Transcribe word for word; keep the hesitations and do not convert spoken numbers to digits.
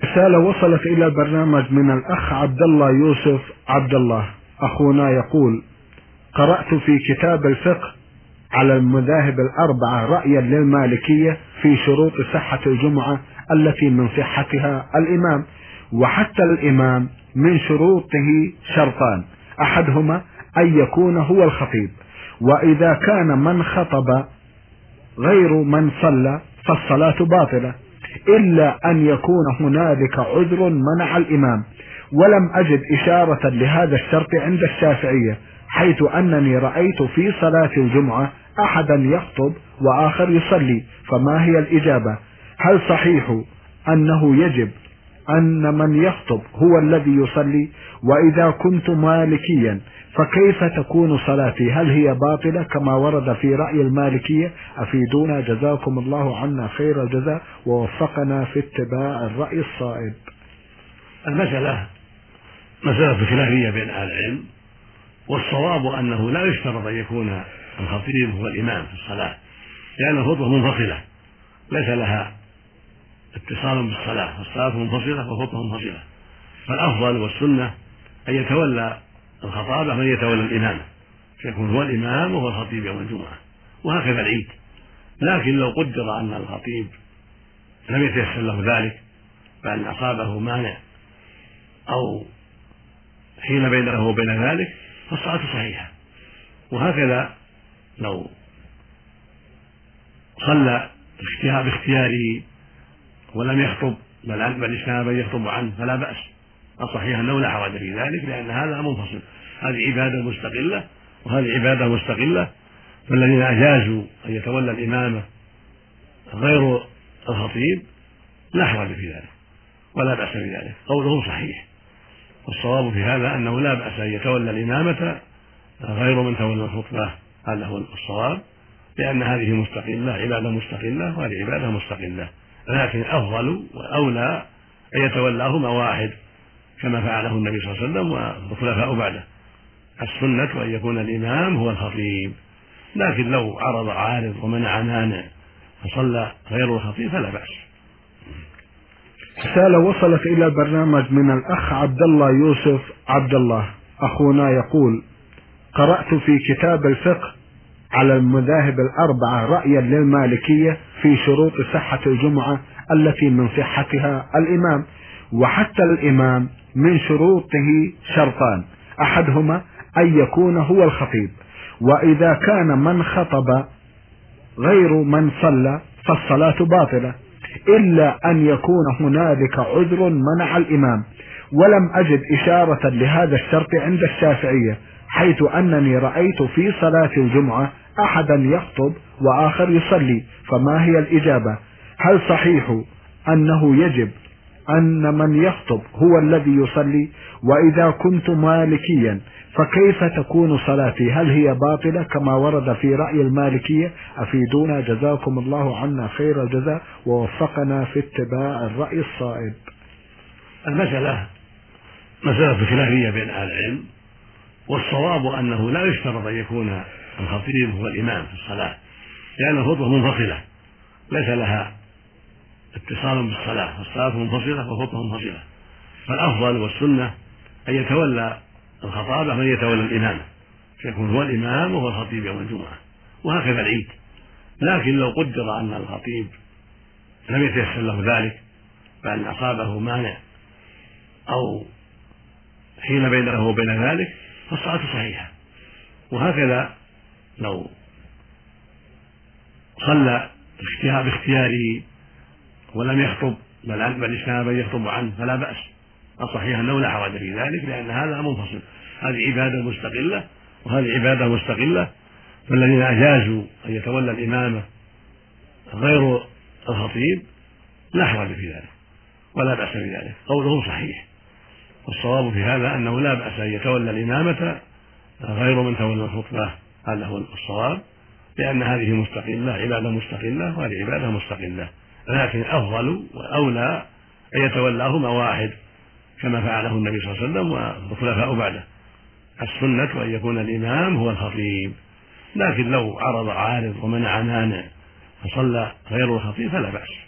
رسالة وصلت إلى البرنامج من الأخ عبد الله يوسف عبد الله. أخونا يقول: قرأت في كتاب الفقه على المذاهب الأربعة رأيا للمالكية في شروط صحة الجمعة التي من صحتها الإمام، وحتى الإمام من شروطه شرطان، أحدهما أن يكون هو الخطيب، وإذا كان من خطب غير من صلى فالصلاة باطلة، إلا أن يكون هنالك عذر منع الإمام. ولم أجد إشارة لهذا الشرط عند الشافعية، حيث أنني رأيت في صلاة الجمعة أحدا يخطب وآخر يصلي، فما هي الإجابة؟ هل صحيح أنه يجب أن من يخطب هو الذي يصلي؟ وإذا كنت مالكيا فكيف تكون صلاتي؟ هل هي باطلة كما ورد في رأي المالكية؟ أفيدونا جزاكم الله عنا خير الجزاء ووفقنا في اتباع الرأي الصائب. المسألة مسألة خلافية بين أهل العلم، والصواب أنه لا يشترط أن يكون الخطيب هو الإمام في الصلاة، لأن الخطبة منفصلة ليس لها اتصال بالصلاة، الصلاة منفصلة والخطبة منفصلة، فالأفضل والسنة أن يتولى الخطابة من يتولى الإمامة، فيكون هو الإمام وهو الخطيب يوم الجمعة، وهكذا العيد. لكن لو قدر أن الخطيب لم يتيسر له ذلك، بأن أصابه مانع أو حين بينه وبين ذلك، فالصلاة صحيحة. وهكذا لو صلى باختياره ولم يخطب بل بل كان من يخطب عنه فلا بأس، الصحيح أنه لا حرج في ذلك، لأن هذا منفصل، هذه عبادة مستقلة وهذه عبادة مستقلة، فالذين أجازوا أن يتولى الإمامة غير الخطيب لا حرج في ذلك ولا بأس في ذلك، قولهم صحيح. والصواب في هذا أنه لا بأس أن يتولى الإمامة غير من تولى الخطبة، هذا هو الصواب، لأن هذه مستقلة، عبادة مستقلة وهذه عبادة مستقلة، لكن الأفضل والأولى أن يتولاهما واحد كما فعله النبي صلى الله عليه وسلم والخلفاء بعده. السنة أن يكون الإمام هو الخطيب، لكن لو عرض عارض ومنع مانع فصلى غير الخطيب فلا بأس. رسالة وصلت إلى البرنامج من الأخ عبد الله يوسف عبد الله. أخونا يقول: قرأت في كتاب الفقه على المذاهب الأربعة رأيا للمالكية في شروط صحة الجمعة التي من صحتها الإمام، وحتى الإمام من شروطه شرطان، أحدهما أن يكون هو الخطيب، وإذا كان من خطب غير من صلى فالصلاة باطلة، إلا أن يكون هنالك عذر منع الإمام. ولم أجد إشارة لهذا الشرط عند الشافعية، حيث أنني رأيت في صلاة الجمعة أحدا يخطب وآخر يصلي، فما هي الإجابة؟ هل صحيح أنه يجب أن من يخطب هو الذي يصلي؟ وإذا كنت مالكيا فكيف تكون صلاتي؟ هل هي باطلة كما ورد في رأي المالكية؟ أفيدونا جزاكم الله عنا خير الجزاء ووفقنا في اتباع الرأي الصائب. المسألة مسألة خلافية بين أهل العلم، والصواب أنه لا يشترط أن يكون الخطيب هو الإمام في الصلاة، لأن الخطبة منفصلة ليس لها اتصال بالصلاة، الصلاة منفصلة والخطبة منفصلة، فالأفضل والسنة أن يتولى الخطابة من يتولى الإمامة، فيكون هو الإمام وهو الخطيب يوم الجمعة، وهكذا العيد. لكن لو قدر أن الخطيب لم يتيسر له ذلك، بأن أصابه مانع أو حين بينه وبين ذلك، فالصلاة صحيحة. وهكذا لو صلى باختياره ولم يخطب بل كان من يخطب عنه فلا بأس، الصحيح أنه لا حرج في ذلك، لأن هذا منفصل، هذه عبادة مستقلة وهذه عبادة مستقلة، فالذين أجازوا أن يتولى الإمامة غير الخطيب لا حرج في ذلك ولا بأس في ذلك، قولهم صحيح. والصواب في هذا أنه لا بأس أن يتولى الإمامة غير من تولى الخطبة، هذا هو الصواب، لأن هذه مستقلة، عبادة مستقلة وهذه عبادة مستقلة، لكن الأفضل والأولى أن يتولاهما واحد كما فعله النبي صلى الله عليه وسلم والخلفاء بعده. السنة أن يكون الإمام هو الخطيب، لكن لو عرض عارض ومنع مانع فصلى غير الخطيب فلا بأس.